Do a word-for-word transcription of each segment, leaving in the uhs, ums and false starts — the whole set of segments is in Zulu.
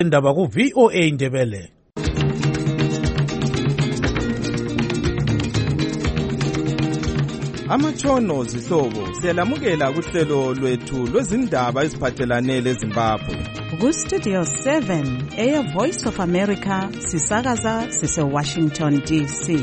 indaba ku V O A Ndebele. Amatshono zihlobo siyalamukela kuhlelo lwethu lwezindaba eziphathelane leZimbabwe. Ku Studio seven, Air Voice of America, sisakaza sise Washington D C.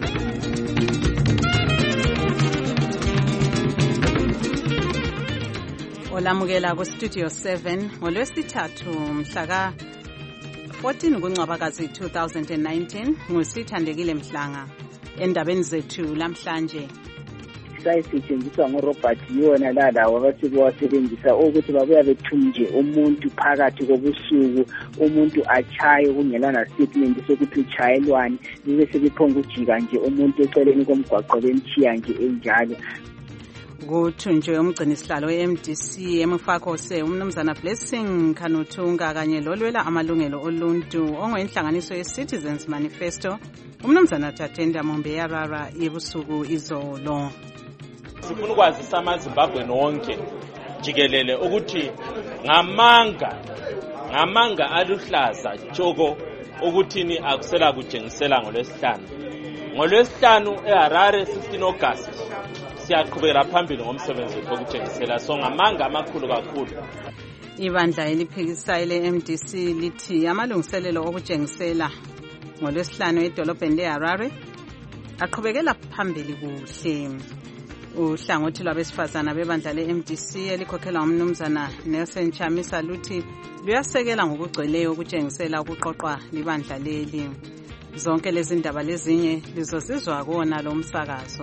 Olamukela ku Studio seven ngolwesithathu mhlaka fourteen kuNcwabakazi two thousand nineteen ngusithandekile Mhlanga. Endabeni zethu lamhlanje sayisetshenziswa ngoRobert yona lalawo abasuke wasebenzisa ukuthi babuya bethunje umuntu phakathi kobusuku, umuntu achaye kungelana statement sokuthi uchayelwani, bese bephonga ujika nje umuntu eceleni komgwaqo bemchiya nje enjalo. Kuthunjwe umgcini sihlalo we-M D C emufakose umnumzana Blessing Khanuthunga kanye lolwela amalungelo oluntu ongoyinhlanganiso ye-Citizens Manifesto umnumzana Tatenda Mombeyarara ebusuku izolo. Sifuna ukwazisa amaZimbabwe nonke jikelele ukuthi ngamanga ngamanga aluhlaza tshoko ukuthini akusela kujengisela ngolwesihlanu ngolwesihlanu eHarare sixteen August siyaqhubeka phambili ngomsebenzi wokujengisela so ngamanga amakhulu kakhulu. Ibandla eliphikisayo le-M D C lithi amalungiselelo okujengisela ngolwesihlanu edolobheni leHarare aqhubekela phambili kuhle. Uhlangothi lwabesifazana bebandla le-M D C elikhokhelwa umnumzana Nelson Chamisa luthi luyasekela ngokugcweleyo ukujengisela ukuqoqwa libandla leli. Zonke lezi ndaba lezinye lizosizwa kuwona lo msakazo.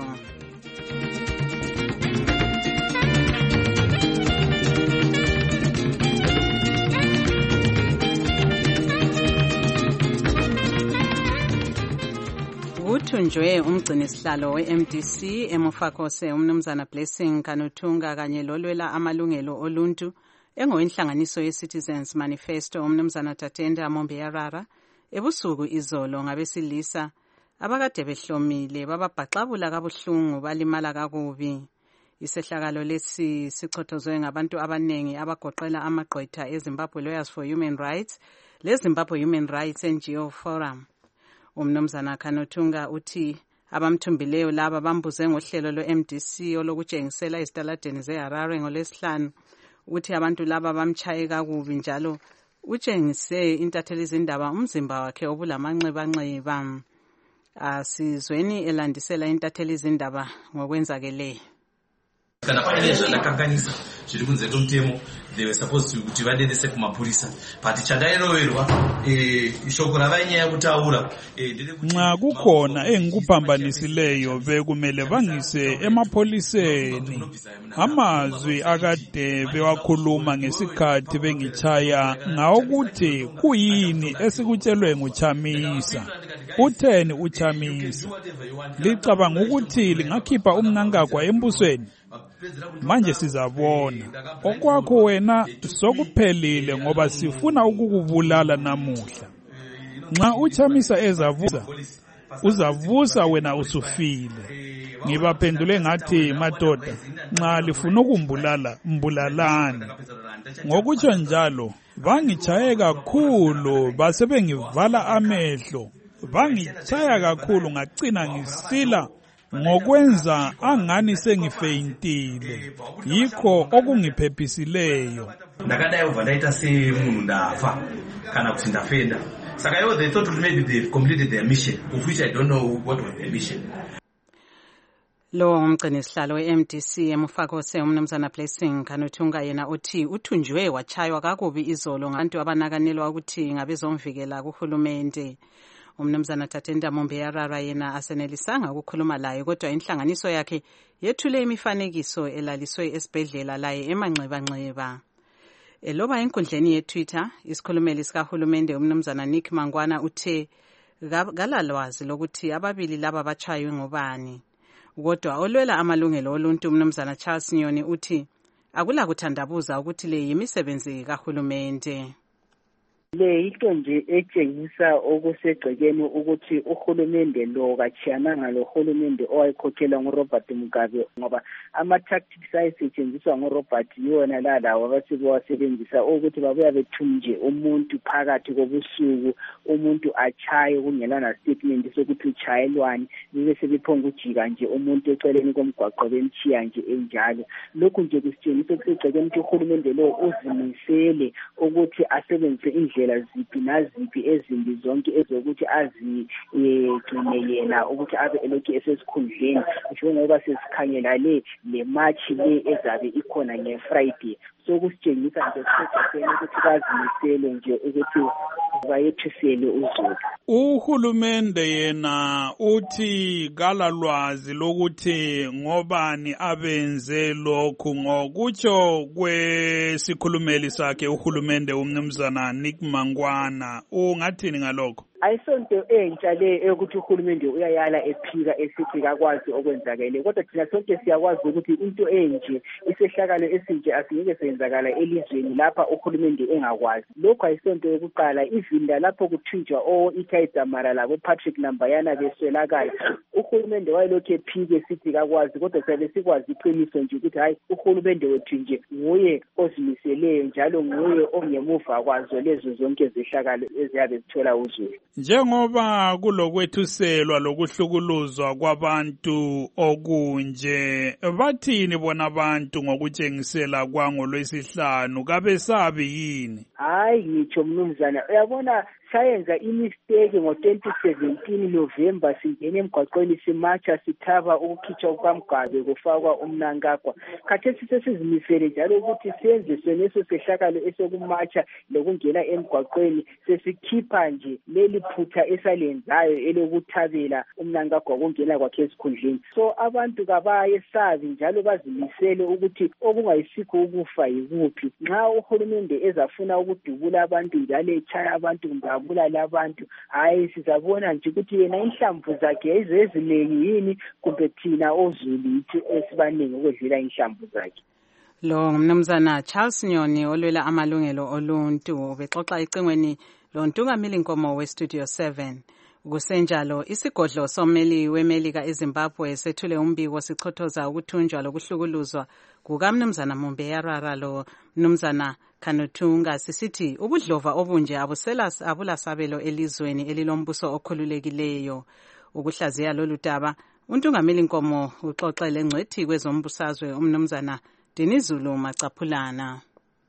Kuthunjwe umgcini sihlalo we-M D C emufakose umnumzana Blessing Khanuthunga kanye lolwela amalungelo oluntu engoyinhlanganiso ye-Citizens Manifesto umnumzana Tatenda Mombeyarara ebusuku izolo ngabesilisa abakade behlomile bababhaxabula kabuhlungu balimala kakubi. Isehlakalo lesi sichothozwe ngabantu abanengi abagoqela amagqwetha eZimbabwe Lawyers for Human Rights leZimbabwe Human Rights N G O Forum. Umnumzana Khanuthunga uthi abamthumbileyo laba bambuze ngohlelo lwe-M D C olokujengisela izitaladeni zeHarare ngolwesihlanu uthi abantu laba bamchaye kakubi njalo utshengise intatheli izindaba umzimba wakhe obulamanxebanxeba. Asizweni elandisela intatheli izindaba ngokwenzakeleyo. Kana painezva ndakanganisa zviri kunze kwemutemo they were supposed to kuti vadedese kumapurisa but chadairoverwa ishoko ravainyaya kutaura nxa kukhona engikuphambanisileyo bekumele bangise emapholiseni amazwi akade bewakhuluma ngesikhathi bengichaya ngawokuthi kuyini esikutshelwe nguChamisa. Utheni uChamisa? Licabanga ukuthi lingakhipha umnankagwa embusweni? Manje sizabona. Okwakho wena sokuphelile ngoba sifuna ukukubulala namuhla. Nxa uChamisa ezavusa uzavusa wena usufile. Ngibaphendule ngathi madoda nxa lifuna ukumbulala mbulalani. Ngokutsho njalo bangichaye kakhulu base bengivala amehlo. Bangichaya kakhulu ngacina ngisila ngokwenza angani sengifeyintile. Yikho okungiphephisileyo. Ndakadai uva ndaita semunhu ndafa kana kuti ndafenda. Saka iwo they thought maybe they completed their mission, of which I don't know what was their mission. Lo umgcini sihlalo we-M D C emufakose umnumzana Blessing Khanuthunga yena uthi uthunjwe wachaywa kakubi izolo ngabantu abanakanelwa ukuthi ngabezomvikela kuhulumende. Umnumzana Tatenda Mombeyarara yena asenelisanga ukukhuluma laye kodwa inhlanganiso yakhe yethule imifanekiso elaliswe esibhedlela laye emanxebanxeba. Eloba enkundleni ye-Twitter isikhulumeli sikahulumende umnumzana Nick Mangwana uthe kalalwazi lokuthi ababili laba bachaywe ngobani. Kodwa olwela amalungelo oluntu umnumzana Charles Nyoni uthi akula kuthandabuza ukuthi le yimisebenzi kahulumende. Le into nje etshengisa okusegcekeni ukuthi uhulumende lo kachiyananga lo hulumende owayekhokhelwa nguRobert Mugabe, ngoba ama-tactics ayesetshenziswa nguRobert yiwona lalawo abasebewasebenzisa ukuthi babuya bethunje umuntu phakathi kobusuku, umuntu achaye kungela na-statement sokuthi uchayelwani, bebe sebephonga ujika nje umuntu eceleni komgwaqo bemchiya nje enjalo. Lokhu nje kusitshengisa okusegcekeni ukuthi uhulumende lo uzimisele ukuthi asebenzise indlela ziphi naziphi ezimbi zonke ezokuthi azigcine yena ukuthi abe elokhu esesikhundleni, njengoba sesikhangela le le march le ezabe ikhona ngeFriday. So kusitshengisa nje kusegcekeni ukuthi bazimisele nje ukuthi bayethisele uZulu. Uhulumende yena uthi kalalwazi lokuthi ngobani abenze lokhu, ngokutsho kwesikhulumeli sakhe uhulumende umnumzana Nick Mangwana. Ungathini ngalokho? Ayisonto entsha le ukuthi uhulumende uyayala ephika esithi kakwazi okwenzakele, kodwa thina sonke siyakwazi ukuthi into enje isehlakalo esinje asingeke senzakala elizweni lapha uhulumende engakwazi. Lokho ayisonto yokuqala, ivinda lapho kuthunjwa o Ithayidamara labo Patrick Lambayana beswelakala, uhulumende wayelokhu ephike sithi kakwazi, kodwa siyabe sikwazi iqiniso nje ukuthi hayi uhulumende wethu nje nguye ozimiseleyo njalo nguye ongemuva kwazo lezo zonke zehlakalo eziyabe zithola uZulu. Njengoba kulokwethuselwa lokuhlukuluzwa kwabantu okunje, bathini bona abantu ngokutshengisela kwangolwesihlanu? Kabesabi yini? Hayi ngitsho mnumzana, uyabona sayenza imistake ngo twenty seventeen November, singene emgwaqweni simacha sithaba ukukhitshwa kukaMgabe kufakwa umnankagwa. Khathesi sesizimisele njalo ukuthi senze seneso sehlakalo esokumacha lokungena emgwaqweni, sesikhipha nje leli phutha esalenzayo elokuthabela umnankagwa kungena kwakhe esikhundleni. So abantu kabayesabi njalo bazimisele ukuthi okungayisikho ukufa yikuphi. Nxa uhulumende ezafuna ukudubula abantu njalo echaya abantu abulala abantu, hayi sizabona nje ukuthi yena inhlamvu zakhe ezezinengi yini kumbe thina oZulu ithi esibaningi ukwedlula inhlamvu zakhe. Lo ngumnumzana Charles Nyoni olwela amalungelo oluntu bexoxa icingweni loNtungameli Nkomo weStudio seven. Kusenjalo isigodlo someli weMelika eZimbabwe sethule umbiko sichothoza ukuthunjwa lokuhlukuluzwa kukamnumzana Mumbeyarara lo mnumzana Kanothunga, sisithi ubudlova obunje abuselas abulasabelo elizweni elilombuso okhululekileyo. Ukuhlaziya lolu daba uNtungameli Nkomo uxoxele ngcethi kwezombusazwe umnumzana Dinizulu Macaphulana.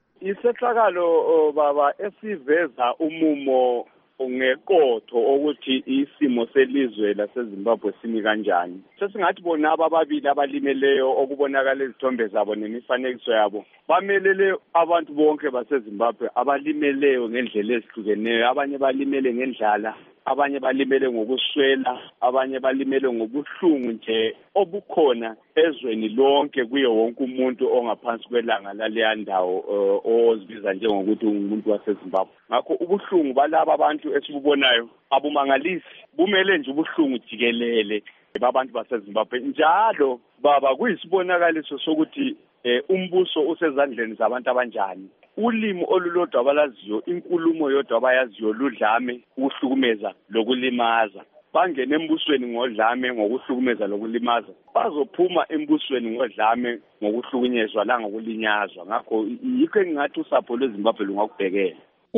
Isehlakalo baba esiveza umumo ungekotho ukuthi isimo selizwe laseZimbabwe simi kanjani. Sesingathi bona ababili abalimeleyo okubonakala izithombe zabo nemifanekiso yabo bamelele abantu bonke baseZimbabwe abalimeleyo ngendlela ezihlukeneyo. Abanye balimele ngendlala, abanye balimele ngokuswela, abanye balimele ngobuhlungu nje obukhona ezweni lonke kuye wonke umuntu ongaphansi kwelanga laleya ndawo ozibiza njengokuthi umuntu waseZimbabwe. Ngakho ubuhlungu balaba abantu esibubonayo abumangalisi, bumele nje ubuhlungu jikelele babantu baseZimbabwe. Njalo baba kuyisibonakaliso sokuthi eh, umbuso usezandleni zabantu abanjani. Ulimi olulodwa abalaziyo, inkulumo yodwa abayaziyo ludlame, ukuhlukumeza lokulimaza. Bangene embusweni ngodlame ngokuhlukumeza lokulimaza, bazophuma embusweni ngodlame ngokuhlukunyezwa la ngokulinyazwa. Ngakho yikho engathi usapho lweZimbabwe lungakubhekela.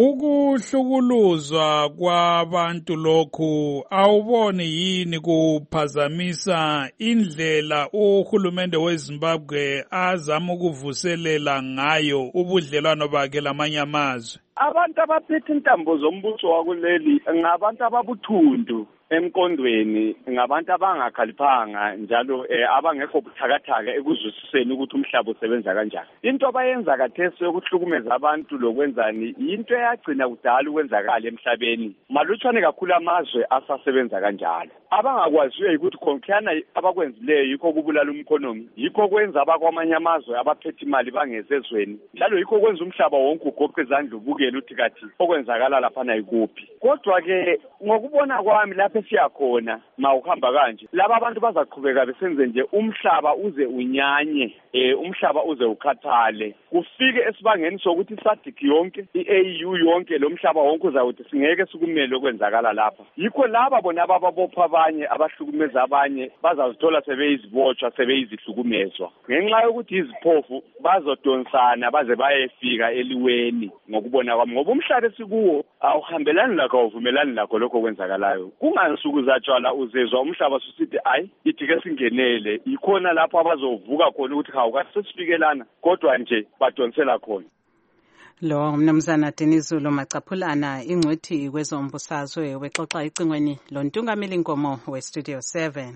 Ukuhlukuluzwa kwabantu lokhu awuboni yini kuphazamisa indlela uhulumende weZimbabwe azama ukuvuselela ngayo ubudlelwano bakhe lamanye amazwe? Abantu abaphethe intambo zombuso wakuleli ngabantu ababuthundu emkondweni, ngabantu abangakhaliphanga njalo eh, abangekho buthakathaka ekuzwisiseni ukuthi umhlaba usebenza kanjani. Into abayenza kathesi yokuhlukumeza abantu lokwenzani into eyagcina kudala ukwenzakala emhlabeni. Malutshwane kakhulu amazwe asasebenza kanjalo. Abangakwaziyo ukuthi konkhana abakwenzileyo yikho kubulala umkhonomi, yikho kwenza abakwamanye amazwe abaphethe imali bangezezweni, njalo yikho kwenza umhlaba wonke ugoqe izandla ubukele ukuthi kathi okwenzakala lapha na yikuphi. Kodwa ke ngokubona kwami lapha siyakhona ma uhamba kanje, laba abantu bazaqhubeka besenze nje umhlaba uze unyanye, eh umhlaba uze ukhathale, kufike esibangeni sokuthi isadc yonke i-A U yonke lo mhlaba wonke uzawuthi singeke sikumele okwenzakala lapha. Yikho laba bona ababopha abanye abahlukumeza abanye bazazithola sebeyizibotshwa sebeyizihlukumezwa ngenxa yokuthi iziphofu bazodonsana baze bayefika eliweni ngokubona kwami ngoba umhlaba esikuwo awuhambelani lakho awuvumelani lakho lokho okwenzakalayo. Kungansuku zatshwala uzezwa umhlaba susithi ayi ithi ke singenele ikhona lapho abazovuka khona ukuthi hawu kasesifikelana kodwa nje badonsela khona. Lo mnumzana Dinizulu Macaphulana ingcwethi kwezombusazwe wexoxa icingweni lo ntungameli Nkomo we Studio seven.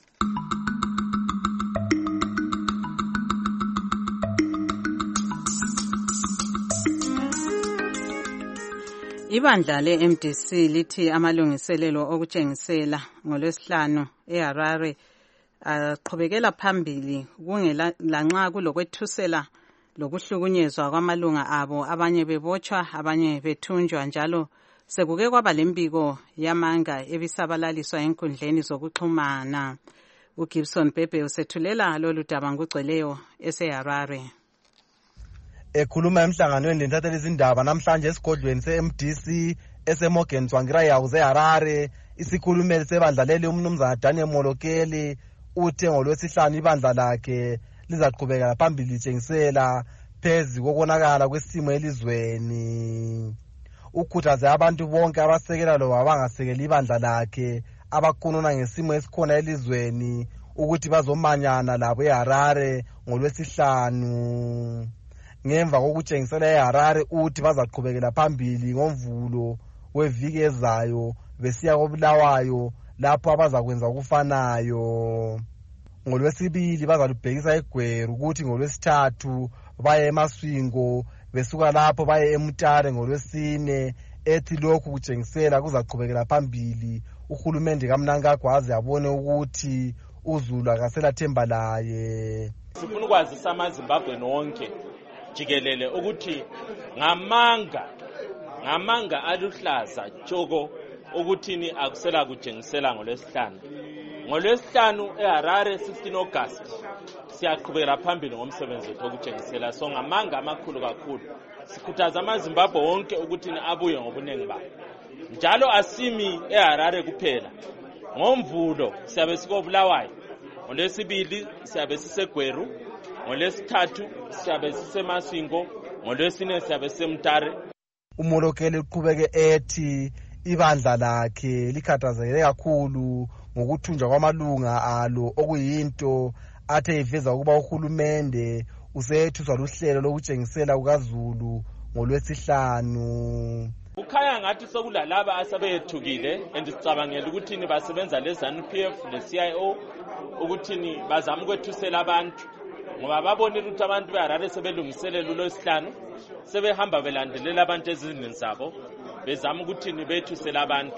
Ibandla le-M D C lithi amalungiselelo okutshengisela ngolwesihlanu eHarare aqhubekela phambili kungela lanxa kulokwethusela lokuhlukunyezwa kwamalunga abo, abanye bebotshwa abanye bethunjwa, njalo sekuke kwaba lembiko yamanga ebisabalaliswa enkundleni zokuxhumana. uGibson Bhebhe usethulela lolu daba ngugcweleyo eseHarare. Ekhuluma emhlanganweni lentathelisa izindaba namhlanje esigodlweni se-M D C eseMorgan Tsvangirai House eHarare, isikhulumeli sebandla leli umnumzana Daniel Molokeli uthe ngolwesihlanu ibandla lakhe lizaqhubeka phambili litshengisela phezu kokonakala kwesimo elizweni. Ukhuthaze abantu bonke abasekela loba abangasekeli ibandla lakhe abakhuluma ngesimo esikhona elizweni ukuthi bazomanyana labo eHarare ngolwesihlanu. Ngemva kokutshengisela eHarare uthi bazaqhubekela phambili ngomvulo weviki ezayo besiya koBulawayo lapho abazakwenza okufanayo. Ngolwesibili bazalubhekisa eGweru ukuthi ngolwesithathu baye eMaswingo besuka lapho baye eMutare ngolwesine. Ethi lokhu kutshengisela kuzaqhubekela phambili uhulumende kaMnangagwa aze abone ukuthi uZulu akasela themba laye. Sifuna ukwazisa amaZimbabwe nonke jikelele ukuthi ngamanga ngamanga aluhlaza tshoko ukuthini akusela kutshengisela ngolwesihlanu. Ngolwesihlanu eHarare sixteen August siyaqhubekela phambili ngomsebenzi wethu okutshengisela. So ngamanga amakhulu kakhulu sikhuthaza amaZimbabwe wonke ukuthi abuye ngobunengi babo. Njalo asimi eHarare kuphela. Ngomvulo siyabe sikoBulawayo, ngolwesibili siyabe siseGweru, ngolwesithathu siyabe siseMaswingo, ngolwesine siyabe siseMutare. Umolokeli uqhubeke ethi ibandla lakhe likhathazekile kakhulu ngokuthunjwa kwamalunga alo okuyinto athe iveza ukuba uhulumende usethuswa luhlelo lokutshengisela kukaZulu ngolwesihlanu. Ukhaya ngathi sokulalaba asebethukile andisicabangela ukuthi ni basebenza leZANU P F le-C I O ukuthi bazama ukwethusela abantu ngoba babonile ukuthi abantu beHarare sebelungiselela uLwesihlanu sebehamba belandelela abantu ezindlini zabo bezama ukuthi ni bethusela abantu.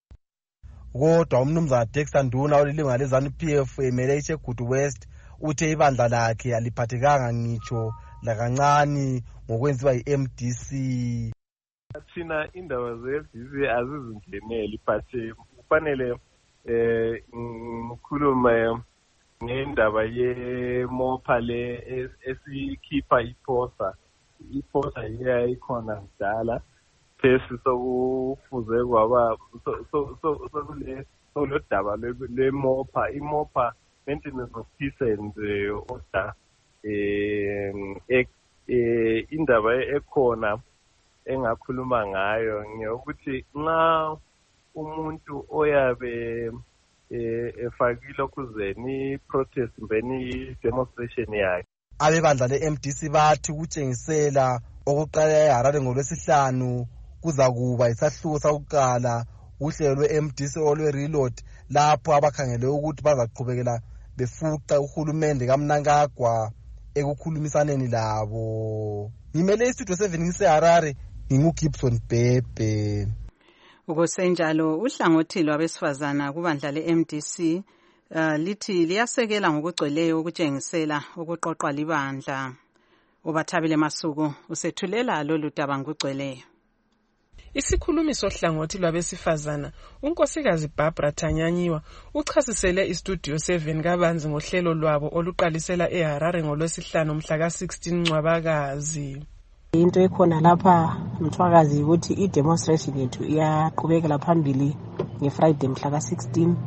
Kodwa umnumzana Dexter Nduna olilunga leZANU P F emele iChegutu West uthe ibandla lakhe aliphathekanga ngitsho lakancane ngokwenziwa yi-M D C. Thina indaba ze-F D C azizingeneli but kufanele eh ngikhulume ngendaba ye-MOPA le esikhipha iposa. Iposa iyayikhona njalo phesi sokufuze kwaba sokule solodaba le-MOPA. I-MOPA maintenance of peace and order eh indaba ekhona engakhuluma ngayo ngiyokuthi nxa umuntu oyabe efakile okuzeni protest mbeni demonstration yakhe. Abebandla le-M D C bathi ukutshengisela okuqala eHarare ngolwesihlanu kuza kuba isahluko sakuqala uhlelo lwe-M D C olwe-reload lapho abakhangele ukuthi bazaqhubekela befuqa uhulumende kaMnangagwa ekukhulumisaneni labo. Ngimele istudio seven ngiseHarare nginguGibson Bhebhe. Ukusenjalo uhlangothi lwabesifazana kubandla le-M D C uh, lithi liyasekela ngokugcweleyo ukutshengisela ukuqoqwa libandla. Ubathabile Masuku usethulela lolu daba ngugcweleyo. Isikhulumi sohlangothi lwabesifazana unkosikazi Barbara Tanyanyiwa uchasisele iStudio seven kabanzi ngohlelo lwabo oluqalisela eHarare ngolwesihlanu mhla ka sixteen Ncwabakazi. Into ekhona lapha Mthwakazi ukuthi i-demonstration yethu iyaqhubekela phambili ngeFriday mhla ka sixteen.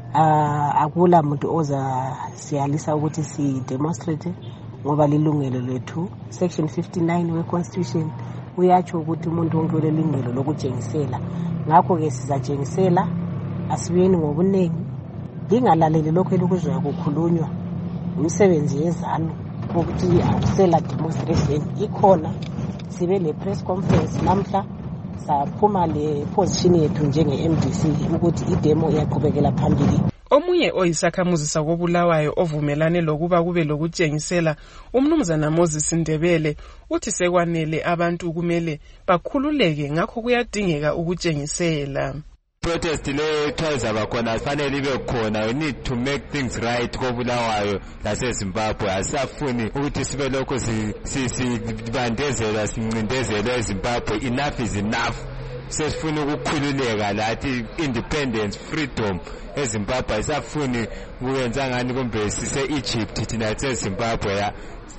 Uh, akula muntu oza siyalisa ukuthi si demonstrate ngoba lilungelo lethu. Section fifty-nine we-Constitution uyatsho ukuthi umuntu wonke ulelungelo lokujengisela. Ngakho ke sizajengisela, asibuyeni ngobunengi. Lingalaleli lokho elokuzwa kukhulunywa umsebenzi yezanu ukuthi akusela demonstration ikhona. Sibe le press conference namhla saphuma le position yethu njenge-M D C ukuthi idemo iyaqhubekela phambili. Omunye oyisakhamuzi sakobulawayo ovumelane lokuba kube lokujengisela umnumzana Moses Ndebele uthi sekwanele abantu kumele bakhululeke ngakho kuyadingeka ukujengisela. Protest le twice abakhona fanele ibe khona. We need to make things right kobulawayo laseZimbabwe. Asafuni ukuthi sibe lokho sibandezela sincindezela eZimbabwe. Enough is enough. Sesifuna ukukhululeka lathi independence freedom eZimbabwe. Asafuni kuyenza ngani kumbe sise Egypt thina eZimbabwe ya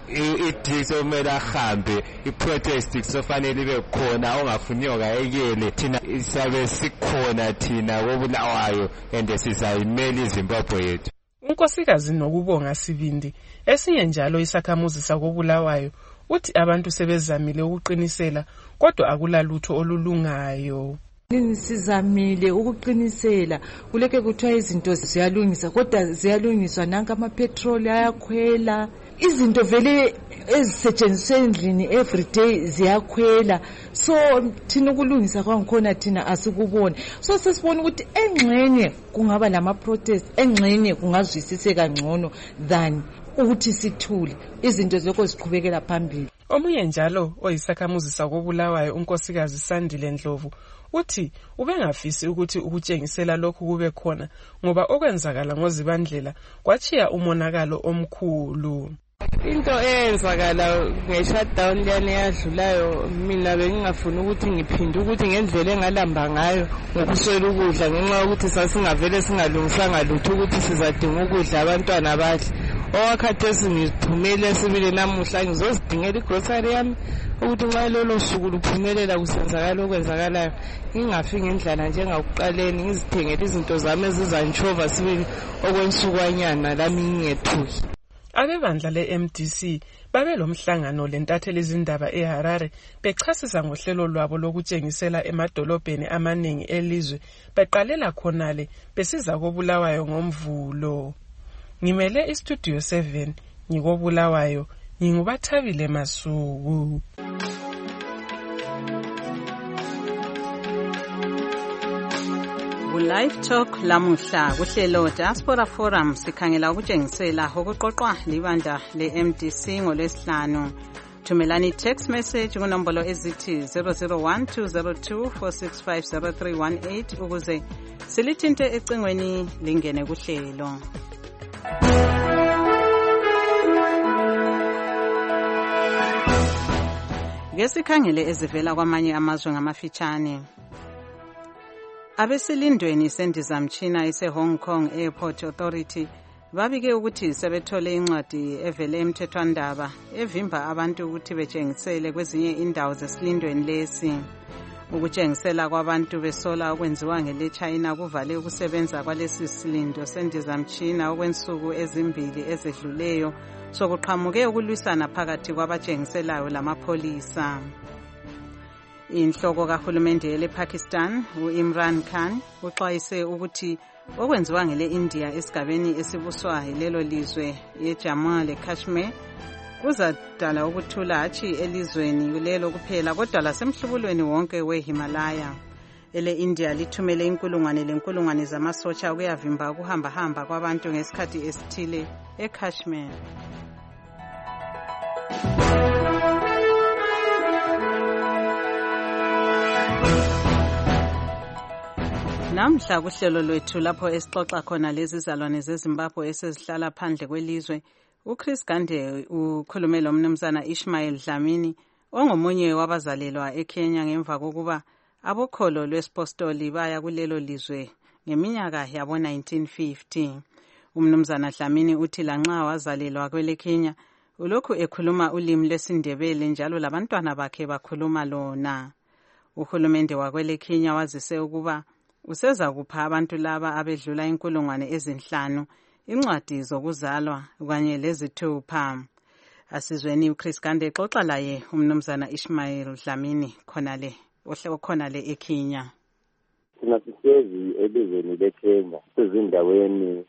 ithi somela hambe iprotest sofanele ibe khona ongafuniyo kayekele thina isabe sikhona thina kobulawayo and sizayimela iZimbabwe yethu. Unkosikazi Nokubonga Sibindi esinye njalo isakhamuzi sakobulawayo uthi abantu sebezamile ukuqinisela kodwa akulalutho olulungayo. Sizamile ukuqinisela kuleke kuthiwa izinto ziyalungisa kodwa ziyalungiswa nanka amapetrol ayakhwela, izinto vele ezisetshenziswa endlini everyday ziyakhwela. So thina ukulungisa kwangikhona thina asikuboni. So sesibona ukuthi engxenye kungaba lama protest, engxenye kungazwisiseka ngcono than ukuthi sithule izinto zokho ziqhubekela phambili. Omunye njalo oyisakhamuzi sakobulawayo unkosikazi Sandile Ndlovu uthi ubengafisi ukuthi ukutshengisela lokhu kube khona ngoba okwenzakala ngoZibandlela kwachiya umonakalo omkhulu. Into eyenzakala nge-shutdown liyane yadlulayo mina bengingafuni ukuthi ngiphinde ukuthi ngendlela engalamba ngayo ngokuswela ukudla ngenxa yokuthi sasingavele singalungisanga lutho ukuthi sizadinga ukudla abantwana badle. Owakhathesi ngiphumele sibile namuhla ngizozidingela igrocery yami ukuthi nxa lolo suku luphumelela kusenzakala okwenzakalayo ngingafi ngendlala njengakuqaleni ngizithengele izinto zami ezizantshova sibili okwensukanyana lami ngingethuki. Abebandla le-M D C babe lomhlangano lentatheli izindaba eHarare bechasisa ngohlelo lwabo lokutshengisela emadolobheni amaningi elizwe beqalela khonale besiza kobulawayo ngomvulo. Ngimele iStudio seven ngikobulawayo ngingubathabile Masuku. Live Talk lamuhla kuhlelo Diaspora Forum sikhangela ukutshengisela okuqoqwa libandla le-M D C ngolwesihlanu. Thumelani text message kunombolo ezithi zero zero one two zero two four six five zero three one eight ukuze silithinte ecingweni lingene kuhlelo. Ngesikhangele ezivela kwamanye amazwe ngamafitshane. Abesilindweni sendizamtshina ise-Hong Kong Airport Authority babike ukuthi sebethole incwadi evele emthethwandaba evimba abantu ukuthi betshengisele kwezinye indawo zesilindweni lesi. Ukutshengisela kwabantu besola okwenziwa ngele-China kuvale ukusebenza kwalesi silindo sendizamtshina okwensuku ezimbili ezedluleyo sokuqhamuke ukulwisana phakathi kwabatshengiselayo lamapholisa. Inhloko kahulumende lePakistan uImran Khan uxwayise ukuthi okwenziwa ngele-India esigabeni esibuswa yilelo lizwe yeJammu leKashmir kuzadala ukuthula hatshi elizweni kulelo kuphela kodwa lasemhlubulweni wonke weHimalaya. Ele-India lithumele inkulungwane lenkulungwane zamasotsha ukuyavimba ukuhamba-hamba kwabantu ngesikhathi esithile eKashmir. Namhla kuhlelo lwethu lapho esixoxa khona lezi zalwane zeZimbabwe esezihlala phandle kwelizwe, uChris Gande ukhulumela umnumzana Ishmael Dlamini ongomunye wabazalelwa eKenya ngemva kokuba abokholo lwesipostoli baya kulelo lizwe ngeminyaka yabo nineteen fifty. Umnumzana Dlamini uthi lanxa wazalelwa kwele Kenya ulokhu ekhuluma ulimi lwesiNdebele njalo labantwana bakhe bakhuluma lona. Uhulumende wakwele Kenya wazise ukuba useza kupha abantu laba abedlula inkulungwane ezinhlanu incwadi zokuzalwa kanye lezithupha. Asizweni uChris Gande exoxa laye umnumzana Ishmael Dlamini khonale okhonale eKenya. Thina sisezi elizweni leKenya sezindaweni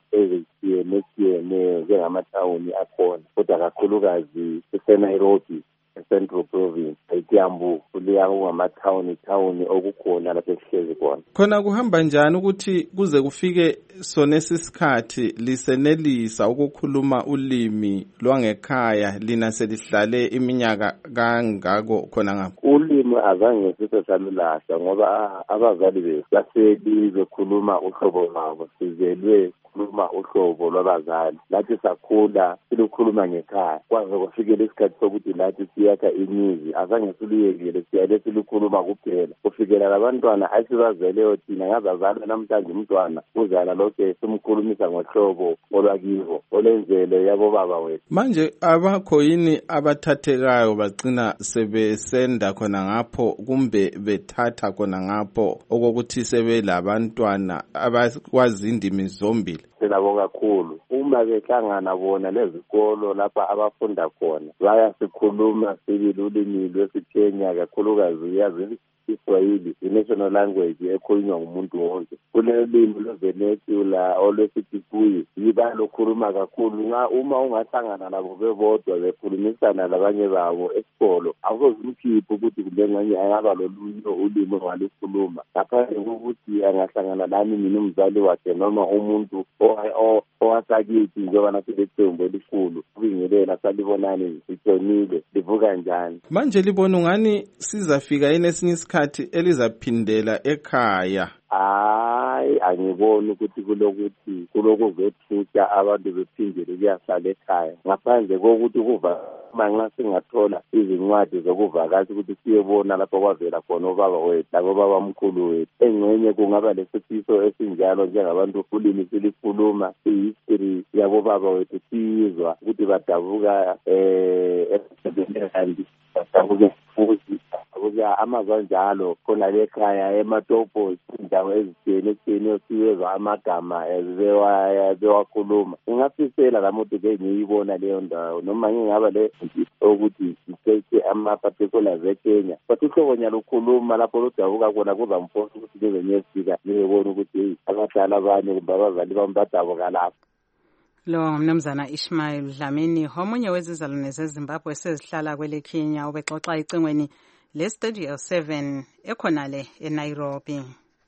ezitshiyeneyo njengamathawuni akhona kodwa kakhulukazi eNairobi Central Province eKiambu kuliya ngamathawuni thawuni okukhona lapho esihlezi khona. Khona kuhamba njani ukuthi kuze kufike sonesi isikhathi lisenelisa ukukhuluma ulimi lwangekhaya lina selihlale iminyaka kangako khona ngapha? Ulimi azange sisesalulahla ngoba abazali bethu bahleli bekhuluma uhlobo lwabo, sizelwe khuluma uhlobo lwabazali. Lathi sakhula silukhuluma ngekhaya kwaze kufikele isikhathi sokuthi lathi siyakha imizi azange siluyekele siyale silukhuluma kuphela kufikela labantwana asibazeleyo thina ngazazalwa namhlanje umntwana uzala lokhe simkhulumisa ngohlobo olwakibo olenzele yabo baba wethu. Manje abakho yini abathathekayo bagcina sebesenda khona ngapho kumbe bethatha khona ngapho okokuthi sebe labantwana abakwazi indimi zombili? Silabonga kakhulu uma behlangana bona lezikolo lapha abafunda khona bayasikhuluma sibili ulimi lwesiKenya kakhulukazi uyazi Iswahili i-national language ekhulunywa ngumuntu wonke. Kulelimi lweVenezia olwesitipuyi yiba lokhuluma kakhulu nxa uma ungahlangana labo bebodwa bekhulumisana labanye babo esikolo awuzimkhiphi ukuthi kumbe nganye angaba lolunye ulimi ongalikhuluma ngaphandle kokuthi angahlangana lami mina umzali wakhe noma umuntu owasakithi njengoba nasebethembu elikhulu ubingelela salibonani sithonile livuka njani. Manje libona ungani sizafika yini esinye isikhathi elizaphindela ekhaya? Hayi angiboni ukuthi kulokuthi kulokuzethusa abantu bephindele kuyahlala ekhaya ngaphandle kokuthi kuva manxa singathola izincwadi zokuvakasha ukuthi siyebona lapho kwavela khona ubaba wethu labo baba mkhulu wethu. Engcenye kungaba lesifiso esinjalo njengabantu ulimi silikhuluma i-history yabo baba wethu siyizwa ukuthi badabuka eh emsebenzini badabuka futhi ukuya amazwe njalo khona lekhaya ematopo indawo ezithene ezithene siyezwa amagama ezewa bewakhuluma. Ngingafisela lamuntu ke ngiyibona leyo ndawo noma ngingaba le ukuthi sithethe ama-particulars eKenya but uhlobo nyalokhuluma lapho ludabuka khona kuzamfosa ukuthi lize ngiyefika ngiyebona ukuthi hey abahlala abanye kumbe abazali bami badabuka lapho. Lo mnumzana Ishmael Dlamini omunye wezizalwane zeZimbabwe sezihlala kwele Kenya ubexoxa icingweni le-Studio seven ekhonale eNairobi.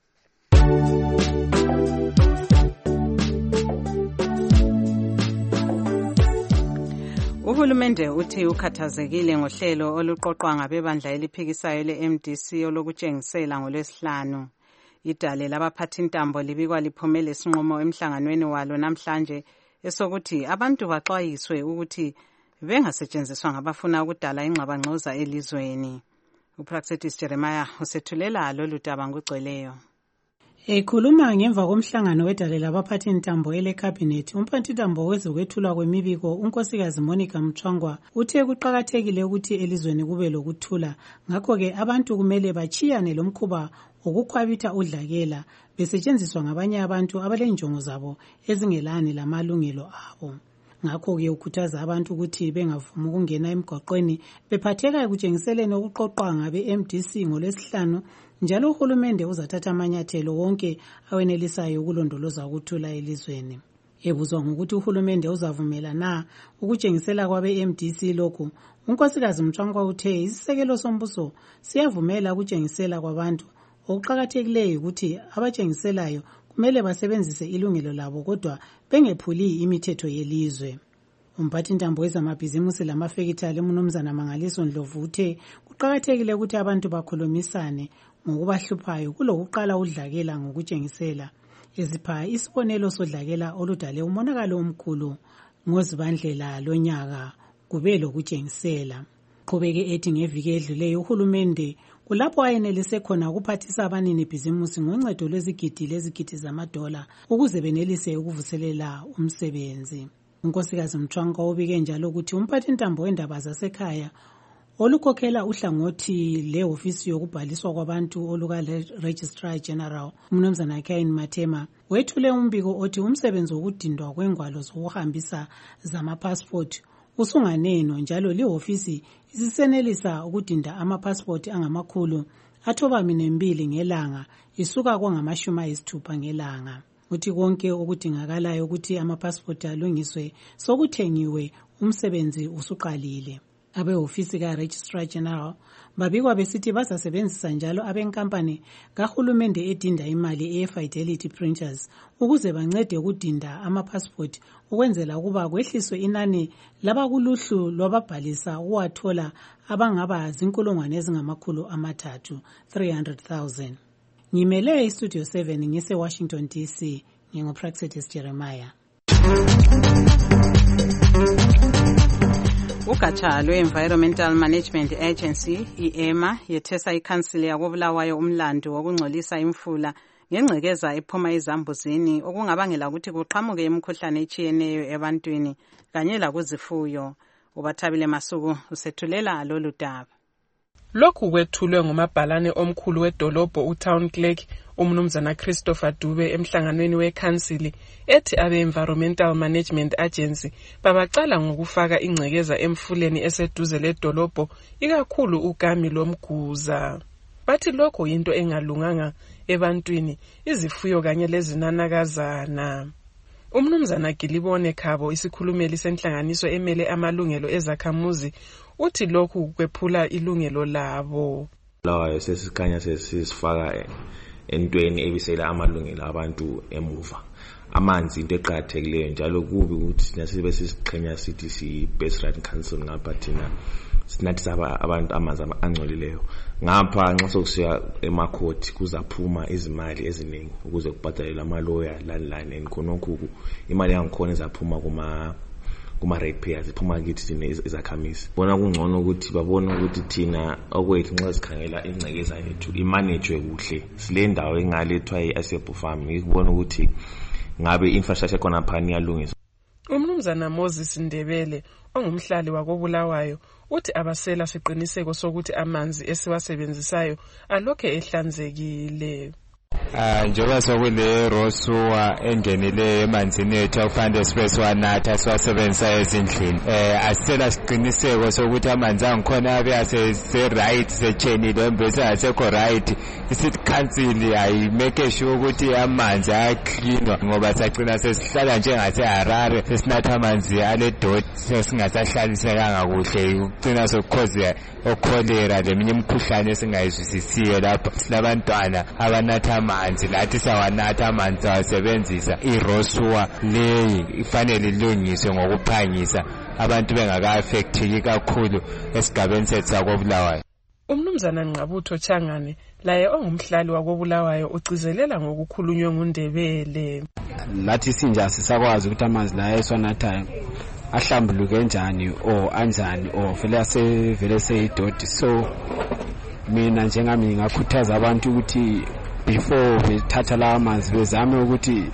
Uhulumende uthi ukhathazekile ngohlelo oluqoqwa ngabebandla eliphikisayo le-M D C olokutshengisela ngolwesihlanu. Idale labaphathintambo libikwa liphumele isinqumo emhlanganweni walo namhlanje esokuthi abantu baxwayiswe ukuthi bengasetshenziswa ngabafuna ukudala ingxabangxoza elizweni. Upraxetis Jeremiah usethulela lolu daba ngugcweleyo. Ekhuluma ngemva komhlangano wedale labaphathintambo ele-Cabinet, umphathintambo wezokwethulwa kwemibiko unkosikazi Monica Mchwangwa uthe kuqakathekile ukuthi elizweni kube lokuthula, ngakho-ke abantu kumele bachiyane lomkhuba wokukhwabitha udlakela besetshenziswa ngabanye abantu abalenjongo zabo ezingelani lamalungelo abo. Ngakho-ke ukhuthaza abantu ukuthi bengavumi ukungena emgwaqweni bephatheka ekutshengiseleni okuqoqwa ngabe-M D C ngolwesihlanu, njalo uhulumende uzathatha amanyathelo wonke awenelisayo ukulondoloza ukuthula elizweni. Ebuzwa ngokuthi uhulumende uzavumela na ukutshengisela kwabe-M D C lokhu, unkosikazi Mchwangwa uthe isisekelo sombuso siyavumela ukutshengisela kwabantu. Okuqakathekileyo ukuthi abatshengiselayo kumele basebenzise ilungelo labo kodwa bengephuli imithetho yelizwe. Umphathintambo wezamabhizimusi lamafekithali uMnumzana Mangaliso Ndlovu uthe kuqakathekile ukuthi abantu bakhulumisane ngokubahluphayo kulokuqala udlakela ngokutshengisela. Ezipha isibonelo sodlakela oludale umonakalo omkhulu ngozibandlela lonyaka kube lokutshengisela. Qhubeke ethi ngeviki edluleyo uhulumende kulapho ayenelise khona ukuphathisa abanini bhizimusi ngoncedo lwezigidi lezigidi zamadola ukuze benelise ukuvuselela umsebenzi. Unkosikazi Mthwangwa ubike njalo ukuthi umphathintambo wendaba zasekhaya olukhokhela uhlangothi lehhovisi yokubhaliswa kwabantu oluka-Registrar General uMnumzana Cain Matema wethule umbiko othi umsebenzi wokudindwa kwengwalo zokuhambisa zamapassport usunganeno, njalo lihhovisi isisenelisa ukudinda amapassport angamakhulu athoba minembili ngelanga isuka kwangamashumi ayisithupha ngelanga. Uthi konke okudingakalayo ukuthi amapassport alungiswe sokuthengiwe, umsebenzi usuqalile. Abehhovisi ka-Registrar General babikwa besithi bazasebenzisa njalo abenkampani kahulumende edinda imali eye-Fidelity Printers ukuze bancede ukudinda amapassport ukwenzela ukuba kwehliswe inani labakuluhlu lwababhalisa uwathola abangaba zinkulungwane ezingamakhulu amathathu three hundred thousand. Ngimele iStudio seven ngise-Washington D C, nginguPraxedis Jeremiah. Ugatsha lwe-Environmental Management Agency, i-EMA, yethesa ikhansili yakobulawayo umlando wokungcolisa imfula ngengcekeza ephuma ezambuzini okungabangela ukuthi kuqhamuke imikhuhlane etshiyeneyo ebantwini kanye lakuzifuyo. Ubathabile Masuku usethulela lolu daba. Lokhu kwethulwe ngumabhalane omkhulu wedolobho uTown Clerk uMnumzana Christopher Dube emhlanganweni wekhansili ethi abe-Environmental Management Agency babacala ngokufaka ingcekeza emfuleni eseduze ledolobho ikakhulu ugami lomguza. Bathi lokho yinto engalunganga ebantwini, izifuyo kanye lezinanakazana. Umnumzana Gilibone Khabo, isikhulumeli senhlanganiso emele amalungelo ezakhamuzi, uthi lokhu kwephula ilungelo labo. Lawa sesikhanya sesifaka entweni ebisela amalungelo abantu emuva. Amanzi into eqhathekileyo njalo kubi ukuthi nasibe sisiqhenya sithi si best right council ngapha thina sinathi abantu amanzi angcolileyo. Ngapha nxa sokusiya emakhoti kuzaphuma izimali eziningi ukuze kubhadalwe amaloya lani lani enkhonokhu imali yangikhona izaphuma kuma kuma ratepayers iphuma kithi thina izakhamisi. Bona kungcono ukuthi babone ukuthi thina okwethu nxa sikhangela ingcekeza yethu imanage kuhle. Sile ndawo engalethwa iAsebo Farm ikubona ukuthi ngabe infrastructure khona phani yalungiswa. Umnumzana Moses Ndebele ongumhlali wakobulawayo uthi abasela siqiniseko sokuthi amanzi esiwasebenzisayo alokhe ehlanzekile. Ah njengoba sokule Rosua engenile emanzini ethu akufanele sibe siwanatha siwasebenzisa ezindlini. Eh asicela siqiniseko sokuthi amanzi angikhona abe ase right sechenile embese asekho right. Isithi council ayi make sure ukuthi amanzi ayacleanwa ngoba sacina sesihlala njengase Harare sesinatha amanzi ale dot sesingasahlalisekanga kuhle ugcina sokukhoza okholera leminye imikhuhlane esingayizwisisiyo lapha. Silabantwana abanatha amanzi lathi sawanatha amanzi awasebenzisa. iRosua leyi ifanele ilungiswe ngokuphangisa abantu bengaka-affecteki kakhulu esigabeni sethu sakobulawayo. Umnumzana Nqabutho Changane laye ongumhlali wakobulawayo ucizelela ngokukhulunywe nguNdebele. Lathi sinja sisakwazi ukuthi amanzi la esiwanathayo ahlambuluke njani o anjani o vele asevele seyidoti. So mina njengami ngingakhuthaza abantu ukuthi before bethatha la amanzi bezame ukuthi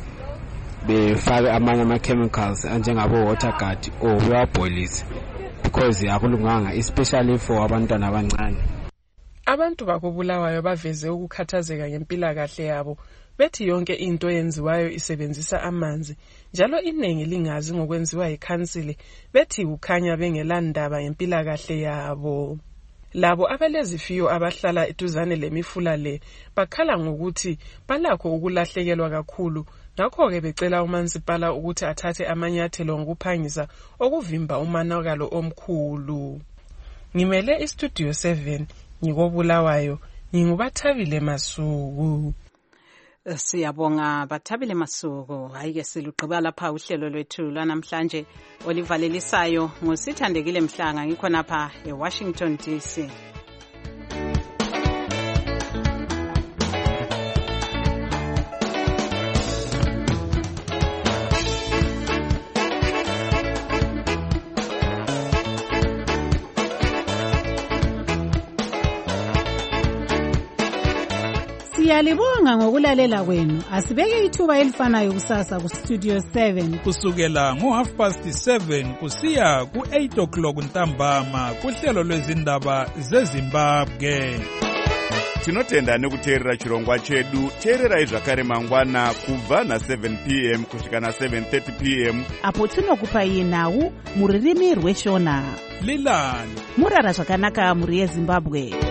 befake amanye ama-chemicals anjengabo water guard or bewaboilise because akulunganga especially for abantwana abancane. Abantu bakobulawayo baveze ukukhathazeka ngempilakahle yabo bethi yonke into yenziwayo isebenzisa amanzi njalo iningi lingazi ngokwenziwa yikhansili bethi ukhanya bengelandaba ngempilakahle yabo. Labo abalezifiyo abahlala eduzane lemifula le bakhala ngokuthi balakho ukulahlekelwa kakhulu, ngakho-ke becela umansipala ukuthi athathe amanyathelo ngokuphangisa okuvimba umonakalo omkhulu. Ngimele iStudio seven ngikobulawayo, ngingubathabile Masuku. Siyabonga Bathabile Masuku. Hayike silugqiba lapha uhlelo lwethu lwanamhlanje olivalelisayo ngosithandekile Mhlanga ngikhonapha eWashington D C. Siyalibonga ngokulalela kwenu. Asibeke ithuba elifanayo kusasa ku Studio seven kusukela ngo half past seven kusiya ku eight o'clock ntambama kuhlelo lwezindaba zeZimbabwe. Tinotenda nekuteerera chirongwa chedu. Teererai zvakare mangwana kubva na seven p m kusvika na seven thirty p m apo tinokupai nhau muririmi rweshona. Lilani murara zvakanaka muri yeZimbabwe.